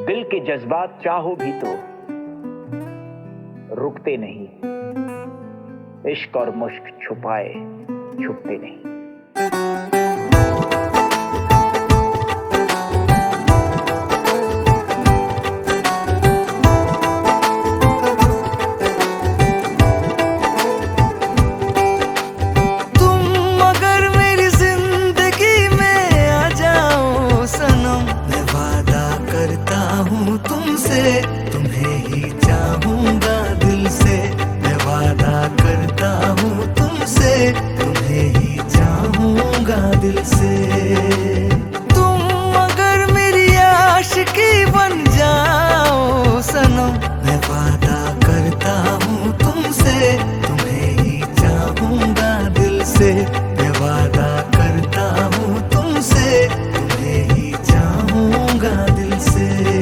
दिल के जज्बात चाहो भी तो रुकते नहीं, इश्क और मुश्क छुपाए छुपते नहीं। तुम्हें ही चाहूंगा दिल से, मैं वादा करता हूँ तुमसे, तुम्हें ही चाहूंगा दिल से। तुम अगर मेरी आशिकी बन जाओ सनम, मैं वादा करता हूँ तुमसे, तुम्हें ही चाहूंगा दिल से, मैं वादा करता हूँ तुमसे, तुम्हें ही चाहूंगा दिल से।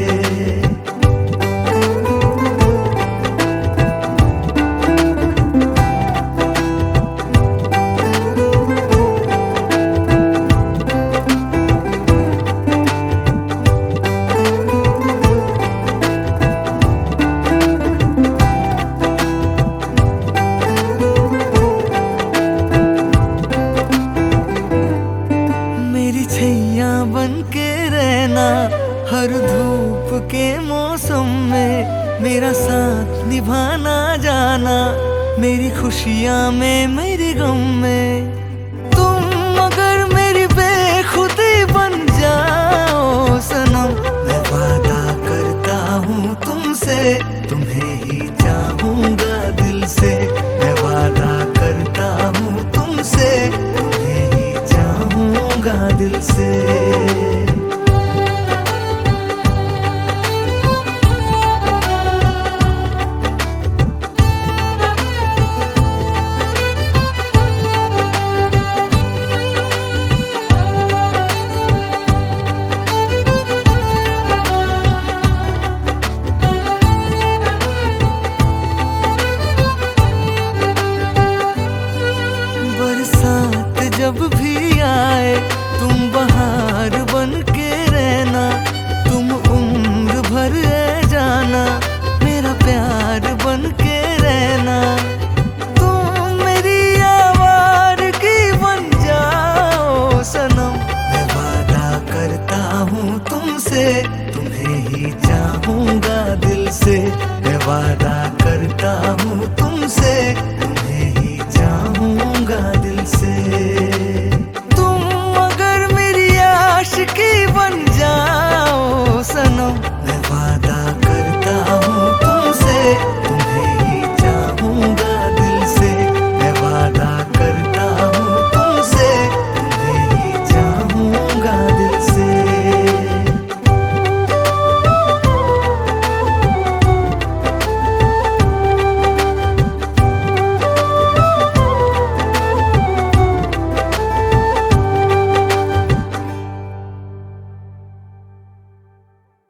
बन के रहना हर धूप के मौसम में, मेरा साथ निभाना जाना, मेरी खुशियाँ में मेरी गम में। तुम अगर मेरी बेखुदी बन जाओ सनम, मैं वादा करता हूँ तुमसे, तुम्हें ही चाहूंगा दिल से, मैं वादा करता हूँ तुमसे, तुम्हें ही चाहूंगा दिल से। बरसात जब भी आए तुम बहार बन के रहना, तुम उम्र भर रह जाना, मेरा प्यार बन के रहना। तुम मेरी आवारगी बन जाओ सनम, मैं वादा करता हूँ तुमसे, तुम्हें ही चाहूंगा दिल से, मैं वादा करता हूँ